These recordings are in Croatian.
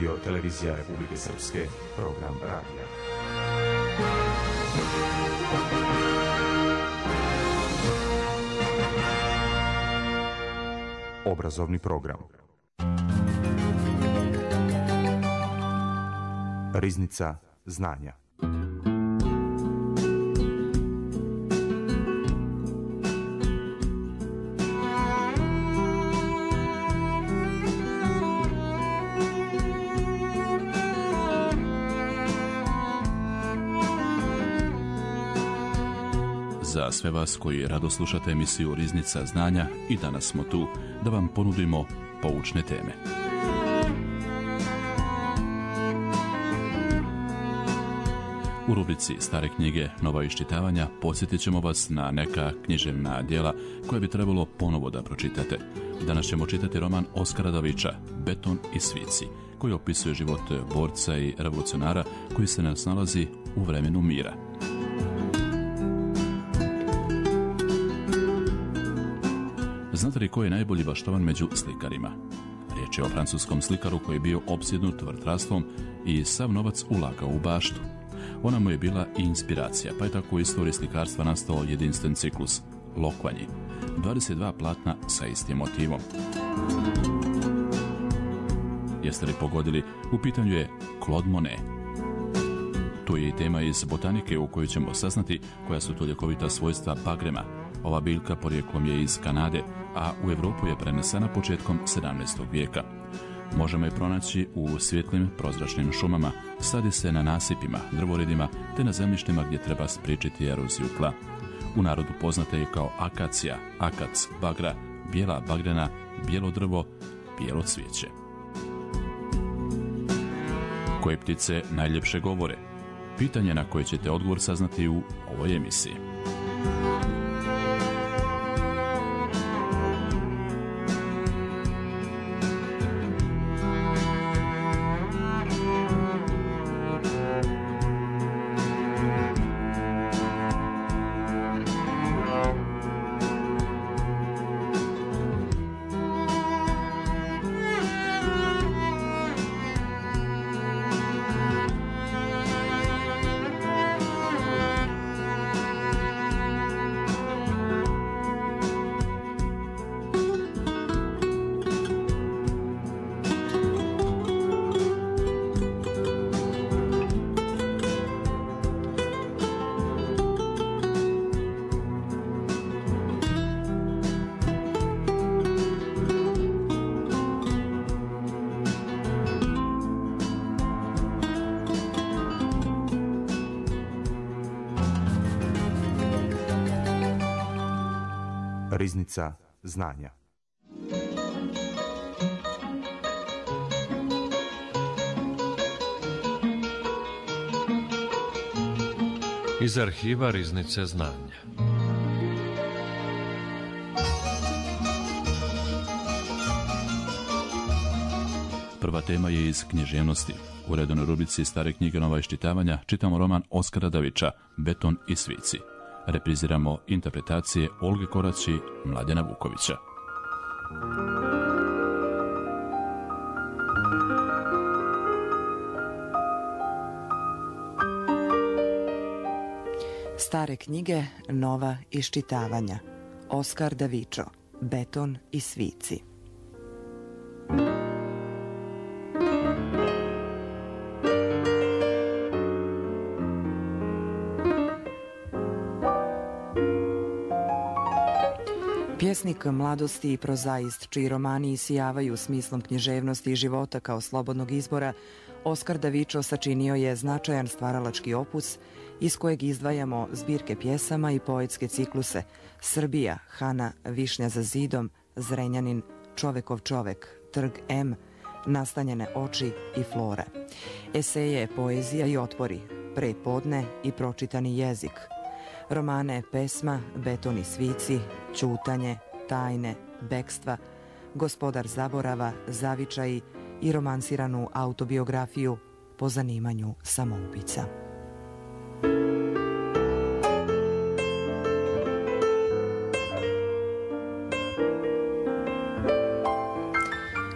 Radio Televizija Republike Srpske, program radija. Obrazovni program. Riznica znanja. Za sve vas koji rado slušate emisiju Riznica znanja, i danas smo tu da vam ponudimo poučne teme. U rubrici Stare knjige, nova iščitavanja podsjetit ćemo vas na neka književna djela koje bi trebalo ponovo da pročitate. Danas ćemo čitati roman Oskara Davića, Beton i svici, koji opisuje život borca i revolucionara koji se nas nalazi u vremenu mira. Znate li ko je najbolji baštovan među slikarima? Riječ je o francuskom slikaru koji je bio opsjednut vrtlarstvom i sav novac ulagao u baštu. Ona mu je bila i inspiracija, pa je tako u istoriji slikarstva nastao jedinstven ciklus, Lokvanji. 22 platna sa istim motivom. Jeste li pogodili? U pitanju je Claude Monet. Tu je i tema iz botanike u kojoj ćemo saznati koja su to ljekovita svojstva bagrema. Ova biljka porijeklom je iz Kanade, a u Europu je prenesena početkom 17. vijeka. Možemo je pronaći u svjetlim prozračnim šumama, sadi se na nasipima, drvoredima te na zemljištima gdje treba spriječiti eroziju tla. U narodu poznata je kao akacija, akac, bagra, bijela bagrena, bijelo drvo, bijelo cvijeće. Koje ptice najljepše govore? Pitanje na koje ćete odgovor saznati u ovoj emisiji. Riznica znanja. Iz arhiva Riznice znanja. Prva tema je iz književnosti. U redovnoj rubrici Stare knjige, nova iščitavanja čitamo roman Oskara Davića, Beton i svici. Repriziramo interpretacije Olge Korać i Mladena Vukovića. Stare knjige, nova iščitavanja. Oskar Davićo, Beton i svici. Pjesnik mladosti i prozaist, čiji romani isijavaju smislom književnosti i života kao slobodnog izbora, Oskar Davićo sačinio je značajan stvaralački opus iz kojeg izdvajamo zbirke pjesama i poetske cikluse Srbija, Hana, Višnja za zidom, Zrenjanin, Čovekov čovek, Trg M, Nastanjene oči i Flora. Eseje, poezija i otpori, Prepodne i Pročitani jezik. Romane, pesma, Beton i svici, Ćutanje, Tajne, Bekstva, Gospodar zaborava, Zavičaji i romansiranu autobiografiju Po zanimanju samoubica.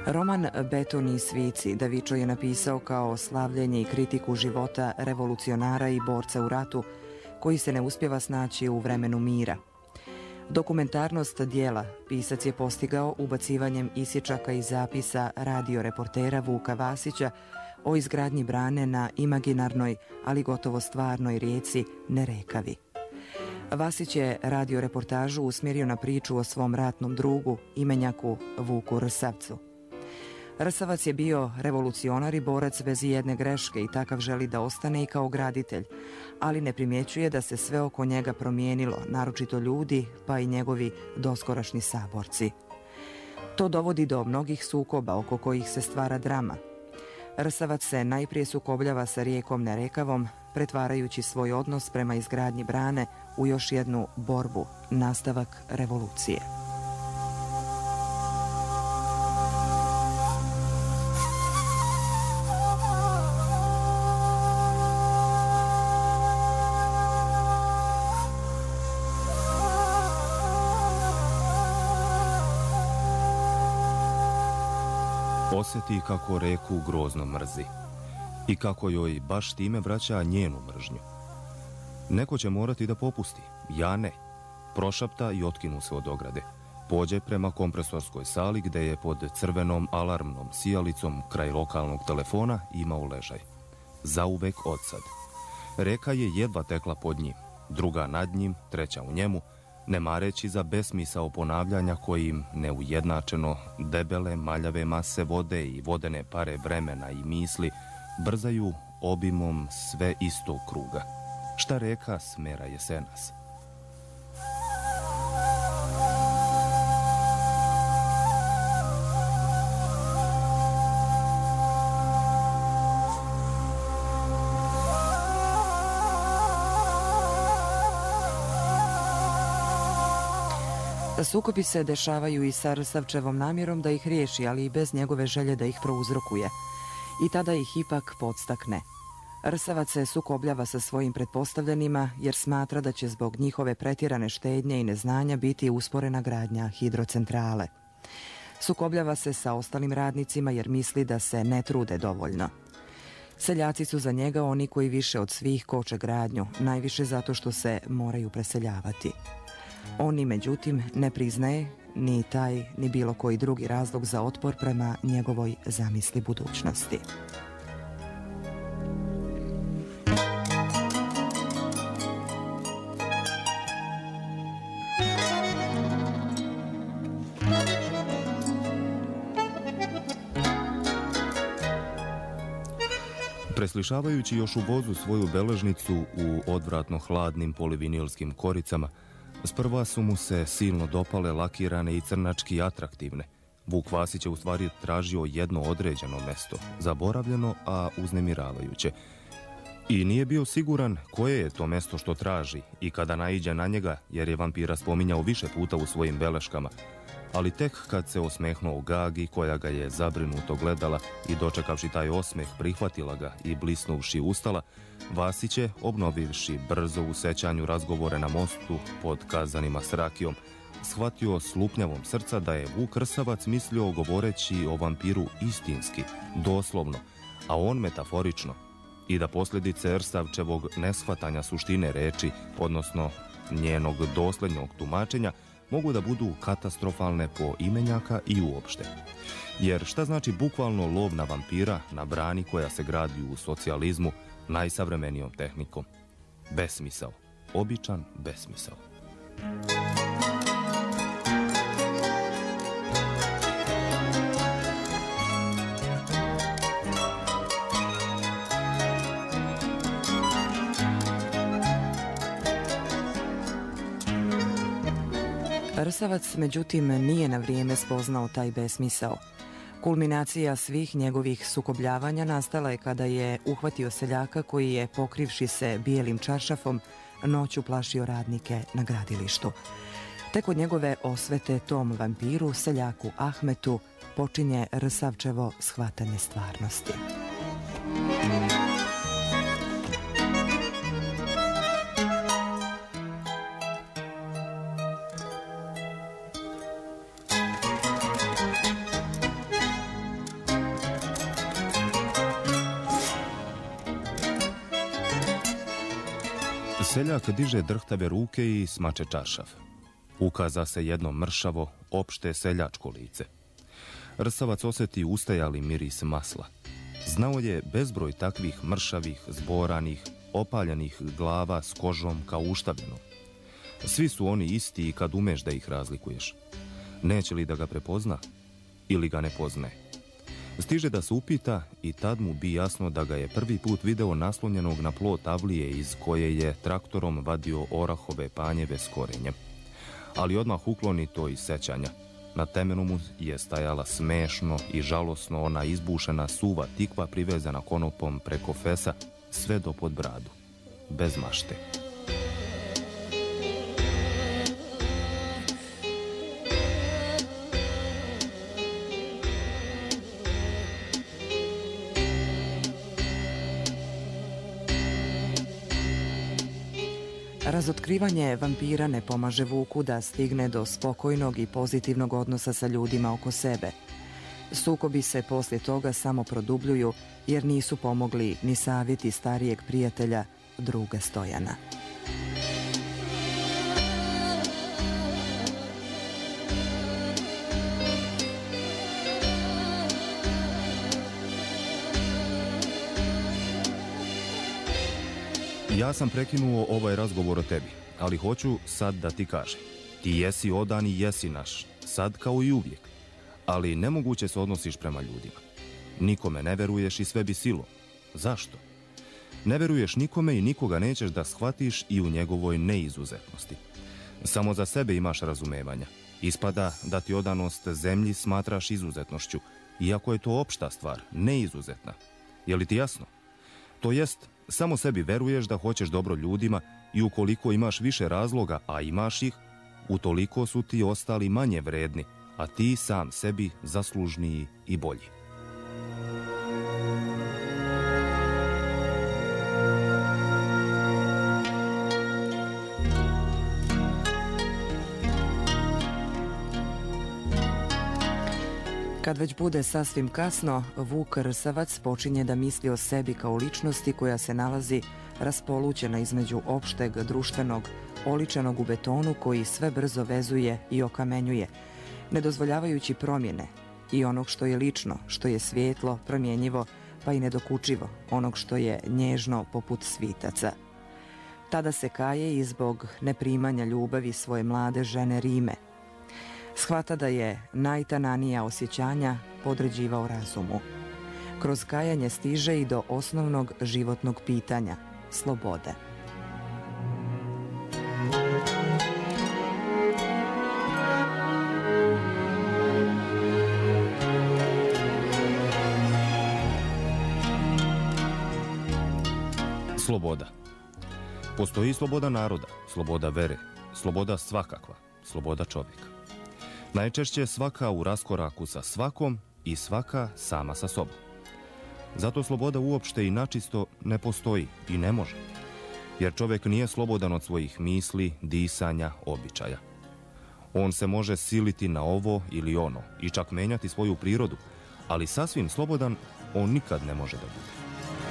Roman Beton i svici Davičo je napisao kao slavljenje i kritiku života revolucionara i borca u ratu koji se ne uspijeva snaći u vremenu mira. Dokumentarnost dijela pisac je postigao ubacivanjem isječaka i zapisa radioreportera Vuka Vasića o izgradnji brane na imaginarnoj, ali gotovo stvarnoj rijeci Nerekavi. Vasić je radioreportažu usmjerio na priču o svom ratnom drugu, imenjaku Vuku Rsavcu. Rsavac je bio revolucionar i borac bez jedne greške i takav želi da ostane i kao graditelj, ali ne primjećuje da se sve oko njega promijenilo, naročito ljudi, pa i njegovi doskorašnji saborci. To dovodi do mnogih sukoba oko kojih se stvara drama. Rsavac se najprije sukobljava sa rijekom Nerekavom, pretvarajući svoj odnos prema izgradnji brane u još jednu borbu, nastavak revolucije. Osjeti kako reku grozno mrzi i kako joj baš time vraća njenu mržnju. Neko će morati da popusti, ja ne. Prošapta i otkinu se od ograde. Pođe prema kompresorskoj sali gde je pod crvenom alarmnom sijalicom kraj lokalnog telefona imao ležaj. Zauvek odsad. Reka je jedva tekla pod njim, druga nad njim, treća u njemu, ne mareći za besmisao ponavljanja kojim neujednačeno debele maljave mase vode i vodene pare vremena i misli brzaju obimom sve istog kruga. Šta reka smera jesenas? Sukobi se dešavaju i sa Rsavčevom namjerom da ih riješi, ali i bez njegove želje da ih prouzrokuje. I tada ih ipak podstakne. Rsavac se sukobljava sa svojim pretpostavljenima jer smatra da će zbog njihove pretjerane štednje i neznanja biti usporena gradnja hidrocentrale. Sukobljava se sa ostalim radnicima jer misli da se ne trude dovoljno. Seljaci su za njega oni koji više od svih koče gradnju, najviše zato što se moraju preseljavati. Oni, međutim, ne priznaje ni taj, ni bilo koji drugi razlog za otpor prema njegovoj zamisli budućnosti. Preslišavajući još u vozu svoju beležnicu u odvratno hladnim polivinilskim koricama, sprva su mu se silno dopale lakirane i crnački atraktivne. Vuk Vasić je u stvari tražio jedno određeno mesto, zaboravljeno, a uznemiravajuće. I nije bio siguran koje je to mesto što traži i kada naiđe na njega, jer je vampira spominjao više puta u svojim beleškama. Ali tek kad se osmehnuo Gagi, koja ga je zabrinuto gledala i dočekavši taj osmeh prihvatila ga i blisnuvši ustala, Vasić je, obnovivši brzo u sećanju razgovore na mostu pod kazanima s rakijom, shvatio slupnjavom srca da je Vuk Rsavac mislio govoreći o vampiru istinski, doslovno, a on metaforično, i da posljedice Rsavčevog neshvatanja suštine reči, odnosno njenog dosljednog tumačenja, mogu da budu katastrofalne po imenjaka i uopšte. Jer šta znači bukvalno lov na vampira na brani koja se gradi u socijalizmu najsavremenijom tehnikom? Besmisao. Običan besmisao. Rsavac, međutim, nije na vrijeme spoznao taj besmisao. Kulminacija svih njegovih sukobljavanja nastala je kada je uhvatio seljaka koji je, pokrivši se bijelim čaršafom, noću plašio radnike na gradilištu. Tek od njegove osvete tom vampiru, seljaku Ahmetu, počinje Rsavčevo shvatanje stvarnosti. Seljak diže drhtave ruke i smače čaršav. Ukaza se jedno mršavo, opšte seljačko lice. Rsavac osjeti ustajali miris masla. Znao je bezbroj takvih mršavih, zboranih, opaljenih glava s kožom kao uštavljenom. Svi su oni isti i kad umeš da ih razlikuješ. Neće li da ga prepozna ili ga ne poznaje? Stiže da se upita i tad mu bi jasno da ga je prvi put video naslonjenog na plot avlije iz koje je traktorom vadio orahove panjeve s korenjem. Ali odmah ukloni to iz sećanja. Na temenu mu je stajala smešno i žalosno ona izbušena suva tikva privezana konopom preko fesa sve do pod bradu. Bez mašte. Razotkrivanje vampira ne pomaže Vuku da stigne do spokojnog i pozitivnog odnosa sa ljudima oko sebe. Sukobi se poslije toga samo produbljuju jer nisu pomogli ni savjeti starijeg prijatelja, druga Stojana. Ja sam prekinuo ovaj razgovor o tebi, ali hoću sad da ti kažem. Ti jesi odan i jesi naš, sad kao i uvijek. Ali nemoguće se odnosiš prema ljudima. Nikome ne veruješ i sve bi silo. Zašto? Ne veruješ nikome i nikoga nećeš da shvatiš i u njegovoj neizuzetnosti. Samo za sebe imaš razumevanja. Ispada da ti odanost zemlji smatraš izuzetnošću, iako je to opšta stvar, neizuzetna. Je li ti jasno? To jest, samo sebi veruješ da hoćeš dobro ljudima i ukoliko imaš više razloga, a imaš ih, utoliko su ti ostali manje vredni, a ti sam sebi zaslužniji i bolji. Kad već bude sasvim kasno, Vuk Rsavac počinje da misli o sebi kao ličnosti koja se nalazi raspolućena između opšteg društvenog, oličenog u betonu koji sve brzo vezuje i okamenjuje, ne dozvoljavajući promjene i onog što je lično, što je svijetlo, promjenjivo, pa i nedokučivo, onog što je nježno poput svitaca. Tada se kaje i zbog neprimanja ljubavi svoje mlade žene Rime. Shvata da je najtananija osjećanja podređivao razumu. Kroz kajanje stiže i do osnovnog životnog pitanja – slobode. Sloboda. Postoji sloboda naroda, sloboda vere, sloboda svakakva, sloboda čovjeka. Najčešće svaka u raskoraku sa svakom i svaka sama sa sobom. Zato sloboda uopšte i načisto ne postoji i ne može. Jer čovjek nije slobodan od svojih misli, disanja, običaja. On se može siliti na ovo ili ono i čak menjati svoju prirodu, ali sasvim slobodan on nikad ne može da bude.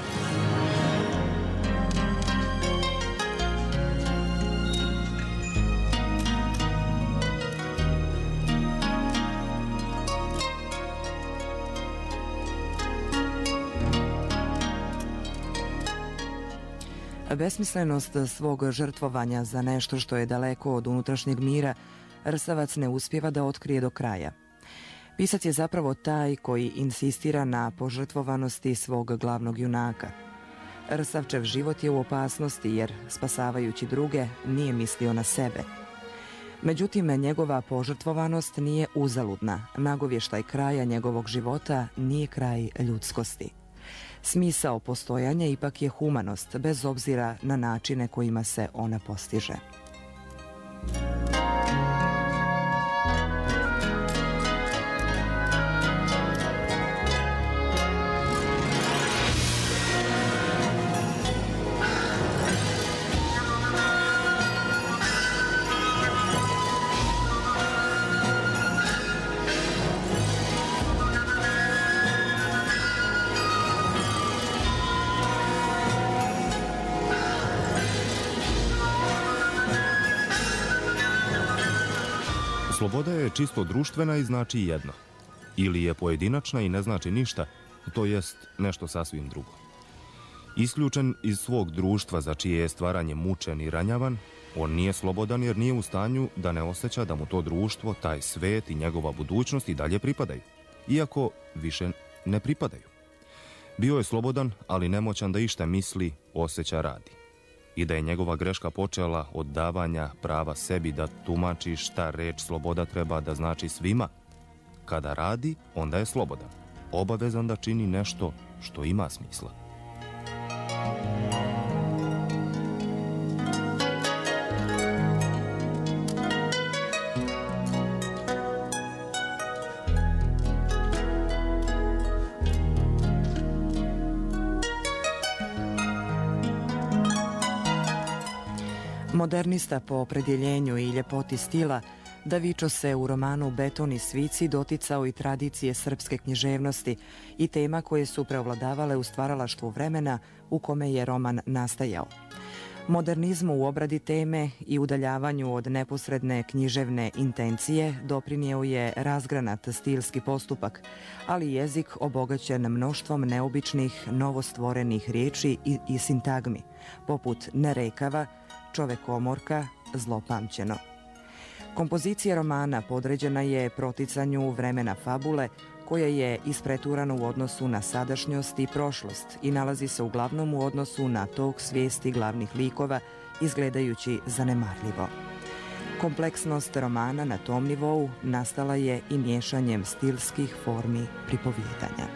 Besmislenost svog žrtvovanja za nešto što je daleko od unutrašnjeg mira Rsavac ne uspijeva da otkrije do kraja. Pisac je zapravo taj koji insistira na požrtvovanosti svog glavnog junaka. Rsavčev život je u opasnosti jer, spasavajući druge, nije mislio na sebe. Međutim, njegova požrtvovanost nije uzaludna. Nagovještaj kraja njegovog života nije kraj ljudskosti. Smisao postojanja ipak je humanost, bez obzira na načine kojima se ona postiže. Sloboda je čisto društvena i znači jedno. Ili je pojedinačna i ne znači ništa, to jest nešto sasvim drugo. Isključen iz svog društva za čije je stvaranje mučen i ranjavan, on nije slobodan jer nije u stanju da ne osjeća da mu to društvo, taj svet i njegova budućnost i dalje pripadaju, iako više ne pripadaju. Bio je slobodan, ali nemoćan da išta misli, osjeća, radi. I da je njegova greška počela od davanja prava sebi da tumači šta reč sloboda treba da znači svima. Kada radi, onda je slobodan, obavezan da čini nešto što ima smisla. Modernista po opredjeljenju i ljepoti stila, Davičo se u romanu Beton i svici doticao i tradicije srpske književnosti i tema koje su preovladavale u stvaralaštvu vremena u kome je roman nastajao. Modernizmu u obradi teme i udaljavanju od neposredne književne intencije doprinio je razgranat stilski postupak, ali jezik obogaćen mnoštvom neobičnih, novostvorenih riječi i sintagmi, poput nerekava, čovekomorka, zlopamćeno. Kompozicija romana podređena je proticanju vremena fabule, koje je ispreturano u odnosu na sadašnjost i prošlost i nalazi se uglavnom u odnosu na tok svijesti glavnih likova, izgledajući zanemarljivo. Kompleksnost romana na tom nivou nastala je i miješanjem stilskih formi pripovijedanja.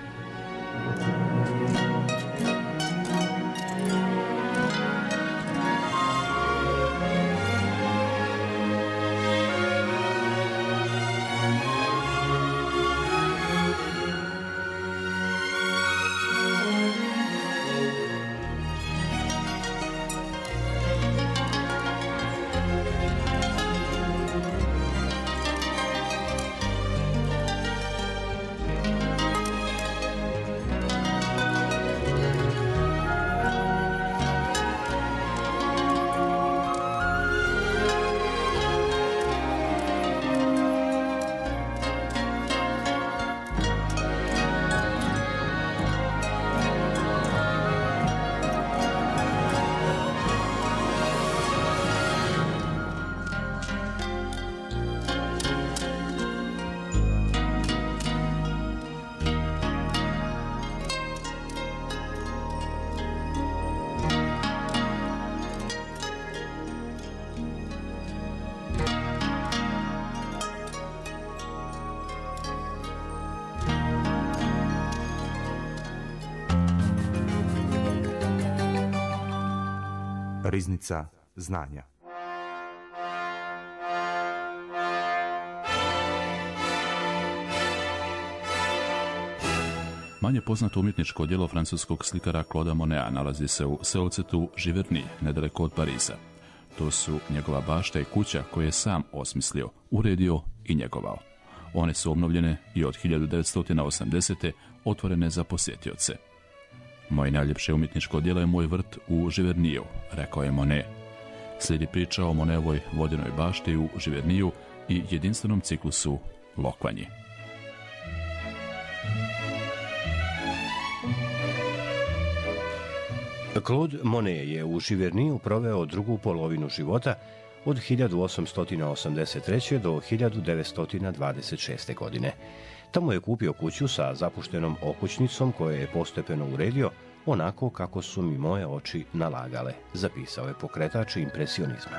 Riznica znanja. Manje poznato umjetničko djelo francuskog slikara Clauda Moneta nalazi se u seocetu Giverny, nedaleko od Pariza. To su njegova bašta i kuća koje je sam osmislio, uredio i njegovao. One su obnovljene i od 1980. otvorene za posjetioce. Moje najljepše umjetničko djelo je moj vrt u Givernyju, rekao je Monet. Slijedi priča o Monetovoj vodenoj bašti u Givernyju i jedinstvenom ciklusu lokvanji. Claude Monet je u Givernyju proveo drugu polovinu života od 1883. do 1926. godine. Tamo je kupio kuću sa zapuštenom okućnicom koju je postepeno uredio onako kako su mi moje oči nalagale, zapisao je pokretač impresionizma.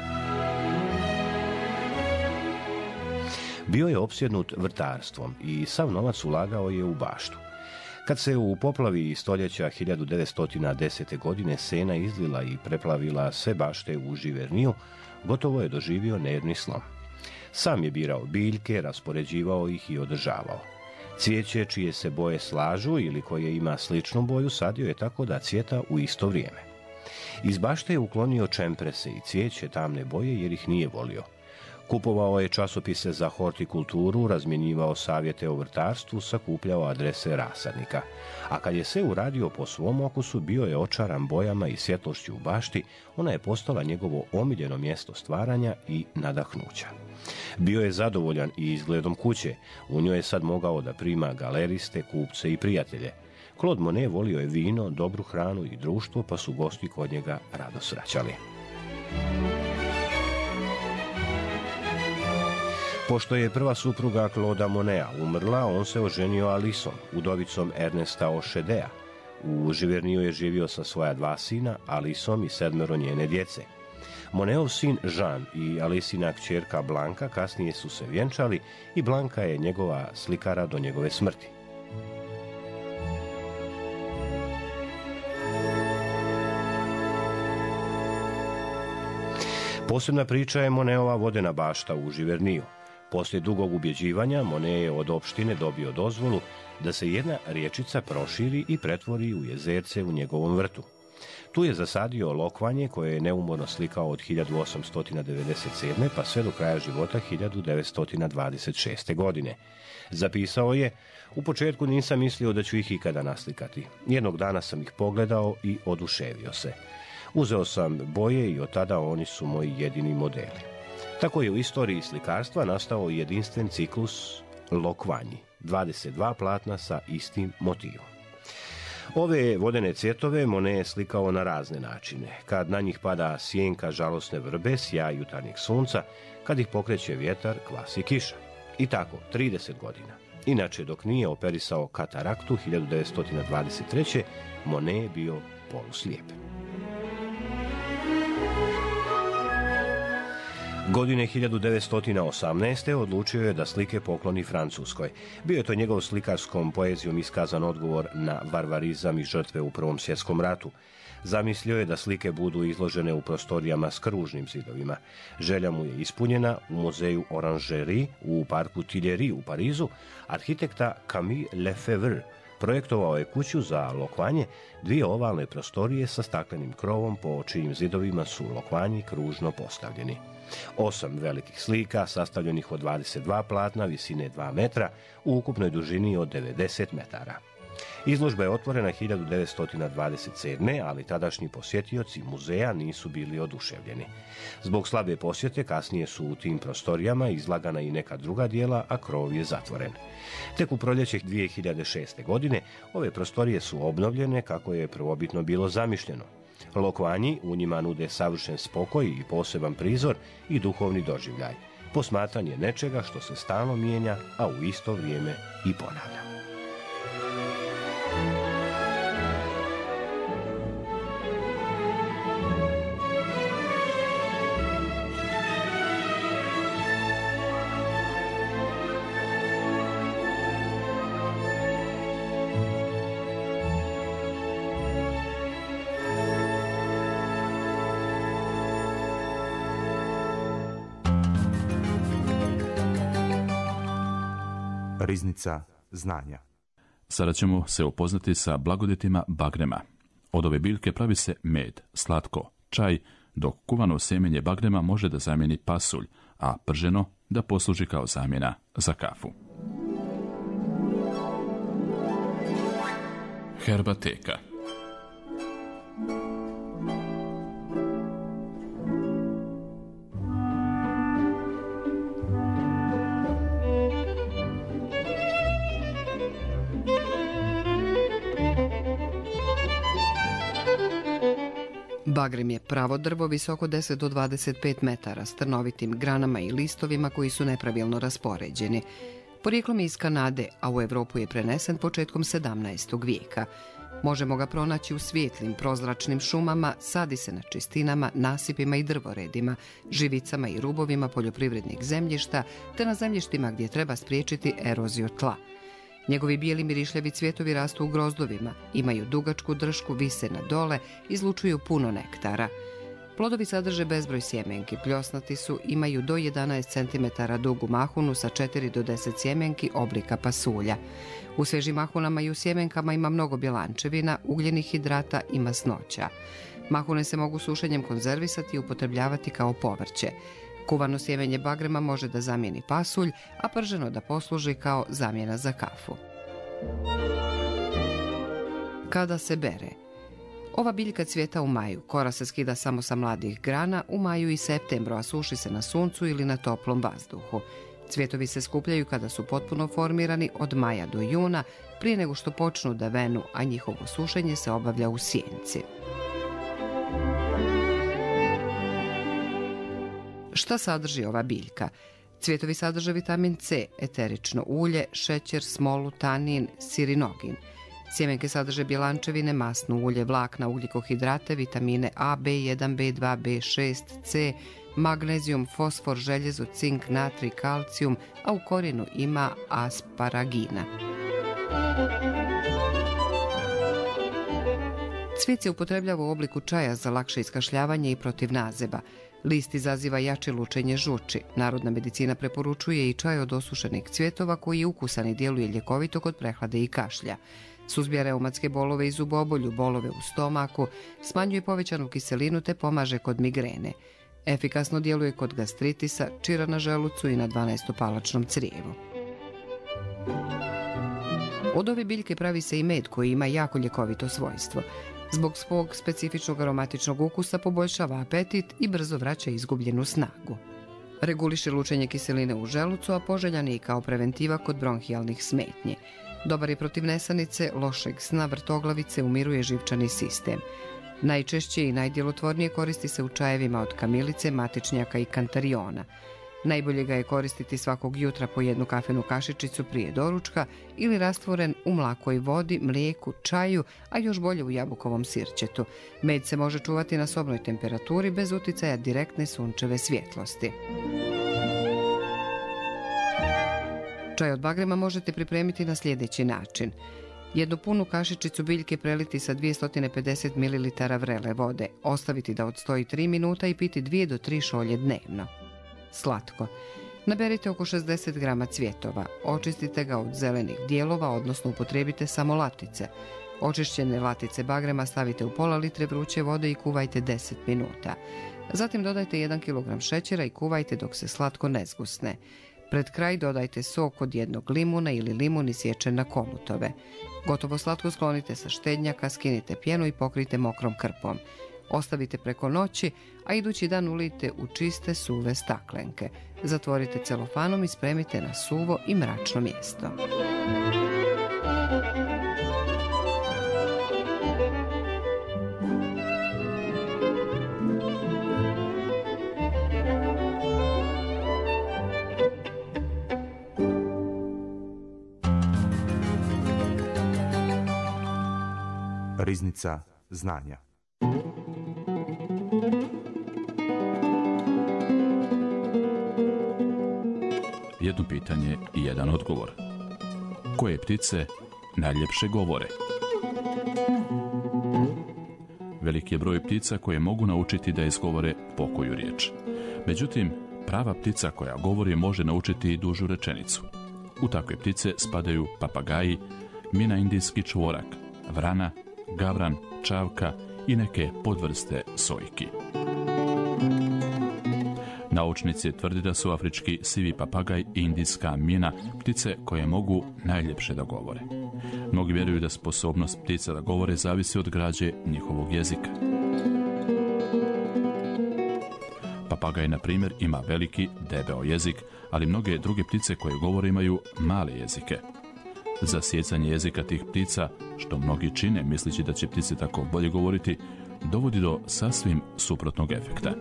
Bio je opsjednut vrtarstvom i sav novac ulagao je u baštu. Kad se u poplavi stoljeća 1910. godine Sena izlila i preplavila sve bašte u Givernyju, gotovo je doživio nervni slom. Sam je birao biljke, raspoređivao ih i održavao. Cvijeće čije se boje slažu ili koje ima sličnu boju sadio je tako da cvjeta u isto vrijeme. Iz bašte je uklonio čemprese i cvijeće tamne boje jer ih nije volio. Kupovao je časopise za hortikulturu, razmjenjivao savjete o vrtarstvu, sakupljao adrese rasadnika. A kad je se uradio po svom okusu, bio je očaran bojama i svjetlošću u bašti, ona je postala njegovo omiljeno mjesto stvaranja i nadahnuća. Bio je zadovoljan i izgledom kuće, u njoj je sad mogao da prima galeriste, kupce i prijatelje. Claude Monet volio je vino, dobru hranu i društvo, pa su gosti kod njega rado svraćali. Pošto je prva supruga Claudea Moneta umrla, on se oženio Alisom, udovicom Ernesta Ošedea. U Živerniju je živio sa svoja 2 sina, Alisom i 7 njene djece. Monetov sin Jean i Alisina kćerka Blanka kasnije su se vjenčali i Blanka je njegova slikara do njegove smrti. Posebna priča je Monetova vodena bašta u Živerniju. Poslije dugog ubjeđivanja, Monet je od opštine dobio dozvolu da se jedna riječica proširi i pretvori u jezerce u njegovom vrtu. Tu je zasadio lokvanje koje je neumorno slikao od 1897. pa sve do kraja života 1926. godine. Zapisao je: u početku nisam mislio da ću ih ikada naslikati. Jednog dana sam ih pogledao i oduševio se. Uzeo sam boje i od tada oni su moji jedini modeli. Tako je u istoriji slikarstva nastao jedinstven ciklus lokvanji, 22 platna sa istim motivom. Ove vodene cvjetove Monet je slikao na razne načine. Kad na njih pada sjenka žalosne vrbe, sjaj jutarnjeg sunca, kad ih pokreće vjetar, kvasi kiša. I tako, 30 godina. Inače, dok nije operisao kataraktu 1923. Monet je bio poluslijep. Godine 1918. odlučio je da slike pokloni Francuskoj. Bio je to njegov slikarskom poezijom iskazan odgovor na varvarizam i žrtve u Prvom svjetskom ratu. Zamislio je da slike budu izložene u prostorijama s kružnim zidovima. Želja mu je ispunjena u muzeju Oranžeri u parku Tuileries u Parizu. Arhitekta Camille Lefebvre projektovao je kuću za lokvanje, 2 ovalne prostorije sa staklenim krovom po čijim zidovima su lokvanji kružno postavljeni. 8 velikih slika sastavljenih od 22 platna visine 2 metra u ukupnoj dužini od 90 metara. Izložba je otvorena 1927. ali tadašnji posjetioci muzeja nisu bili oduševljeni. Zbog slabe posjete kasnije su u tim prostorijama izlagana i neka druga dijela, a krov je zatvoren. Tek u proljeće 2006. godine ove prostorije su obnovljene kako je prvobitno bilo zamišljeno. Lokvanji u njima nude savršen spokoj i poseban prizor i duhovni doživljaj, posmatranje nečega što se stalno mijenja, a u isto vrijeme i ponavlja. Riznica znanja. Sada ćemo se upoznati sa blagodatima bagrema. Od ove biljke pravi se med, slatko, čaj, dok kuvano sjemenje bagrema može da zamijeni pasulj, a prženo da posluži kao zamjena za kafu. Herbateka. Bagrem je pravo drvo visoko 10 do 25 metara s trnovitim granama i listovima koji su nepravilno raspoređeni. Porijeklom je iz Kanade, a u Evropu je prenesen početkom 17. vijeka. Možemo ga pronaći u svijetlim, prozračnim šumama, sadi se na čistinama, nasipima i drvoredima, živicama i rubovima poljoprivrednih zemljišta, te na zemljištima gdje treba spriječiti eroziju tla. Njegovi bijeli mirišljavi cvjetovi rastu u grozdovima, imaju dugačku dršku, vise na dole, izlučuju puno nektara. Plodovi sadrže bezbroj sjemenki, pljosnati su, imaju do 11 cm dugu mahunu sa 4 do 10 sjemenki oblika pasulja. U svežim mahunama i u sjemenkama ima mnogo bjelančevina, ugljenih hidrata i masnoća. Mahune se mogu sušenjem konzervisati i upotrebljavati kao povrće. Kuvano sjemenje bagrema može da zamijeni pasulj, a prženo da posluži kao zamjena za kafu. Kada se bere? Ova biljka cvjeta u maju, kora se skida samo sa mladih grana u maju i septembru, a suši se na suncu ili na toplom vazduhu. Cvjetovi se skupljaju kada su potpuno formirani od maja do juna, prije nego što počnu da venu, a njihovo sušenje se obavlja u sjenci. Šta sadrži ova biljka? Cvjetovi sadrže vitamin C, eterično ulje, šećer, smolu, tanin, sirinogin. Sjemenke sadrže bjelančevine, masno ulje, vlakna, ugljikohidrate, vitamine A, B1, B2, B6, C, magnezijum, fosfor, željezo, cink, natrij, kalcijum, a u korijenu ima asparagina. Cvijet se upotrebljava u obliku čaja za lakše iskašljavanje i protiv nazeba. List izaziva jače lučenje žuči. Narodna medicina preporučuje i čaj od osušenih cvjetova koji je ukusan i djeluje ljekovito kod prehlade i kašlja. Suzbija reumatske bolove i zubobolju, bolove u stomaku, smanjuje povećanu kiselinu te pomaže kod migrene. Efikasno djeluje kod gastritisa, čira na želucu i na 12-palačnom crijevu. Od ove biljke pravi se i med koji ima jako ljekovito svojstvo. Zbog svog specifičnog aromatičnog ukusa poboljšava apetit i brzo vraća izgubljenu snagu. Reguliše lučenje kiseline u želucu, a poželjan je i kao preventiva kod bronhijalnih smetnji. Dobar je protiv nesanice, lošeg sna, vrtoglavice, umiruje živčani sistem. Najčešće i najdjelotvornije koristi se u čajevima od kamilice, matičnjaka i kantariona. Najbolje ga je koristiti svakog jutra po jednu kafenu kašičicu prije doručka ili rastvoren u mlakoj vodi, mlijeku, čaju, a još bolje u jabukovom sirćetu. Med se može čuvati na sobnoj temperaturi bez uticaja direktne sunčeve svjetlosti. Čaj od bagrema možete pripremiti na sljedeći način. Jednu punu kašičicu biljke preliti sa 250 ml vrele vode, ostaviti da odstoji 3 minuta i piti 2 do 3 šolje dnevno. Slatko. Naberite oko 60 grama cvjetova, očistite ga od zelenih dijelova, odnosno upotrijebite samo latice. Očišćene latice bagrema stavite u pola litre vruće vode i kuvajte 10 minuta. Zatim dodajte 1 kg šećera i kuvajte dok se slatko ne zgusne. Pred kraj dodajte sok od jednog limuna ili limun isječen na komutove. Gotovo slatko sklonite sa štednjaka, skinite pjenu i pokrijte mokrom krpom. Ostavite preko noći, a idući dan ulijte u čiste suve staklenke. Zatvorite celofanom i spremite na suvo i mračno mjesto. Riznica znanja. Jedno pitanje i jedan odgovor. Koje ptice najljepše govore? Veliki je broj ptica koje mogu naučiti da izgovore pokoju riječ. Međutim, prava ptica koja govori može naučiti i dužu rečenicu. U takve ptice spadaju papagaji, mina indijski čvorak, vrana, gavran, čavka i neke podvrste sojki. Naučnici tvrde da su afrički sivi papagaj i indijska mina ptice koje mogu najljepše da govore. Mnogi vjeruju da sposobnost ptica da govore zavisi od građe njihovog jezika. Papagaj, na primjer, ima veliki, debeo jezik, ali mnoge druge ptice koje govore imaju male jezike. Za sjecanje jezika tih ptica, što mnogi čine misleći da će ptice tako bolje govoriti, dovodi do sasvim suprotnog efekta.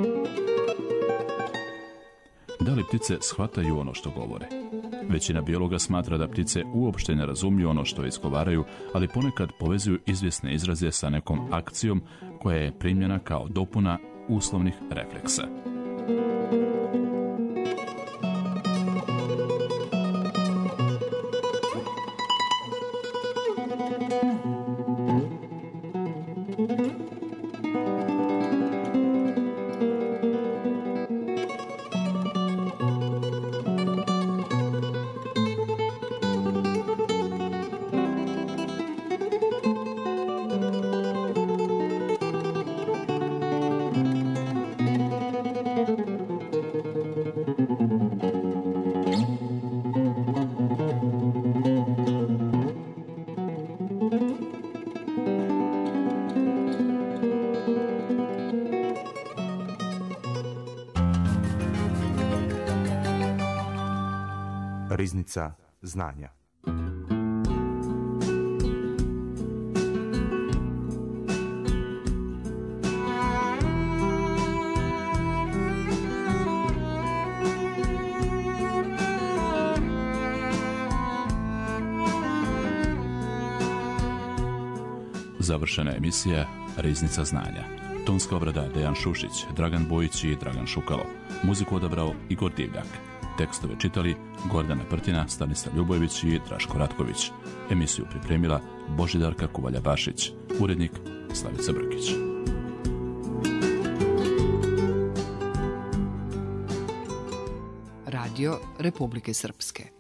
Da li ptice shvataju ono što govore? Većina biologa smatra da ptice uopšte ne razumiju ono što izgovaraju, ali ponekad povezuju izvjesne izraze sa nekom akcijom koja je primljena kao dopuna uslovnih refleksa. Riznica znanja. Završena emisija Riznica znanja. Tonska obrada Dejan Šušić, Dragan Bojić i Dragan Šukalo. Muziku odabrao Igor Divljak. Tekstove čitali Gordana Prtina, Stanislav Ljubojević i Draško Ratković. Emisiju pripremila Božidarka Kuvalja-Bašić. Urednik Slavica Brkić. Radio Republike Srpske.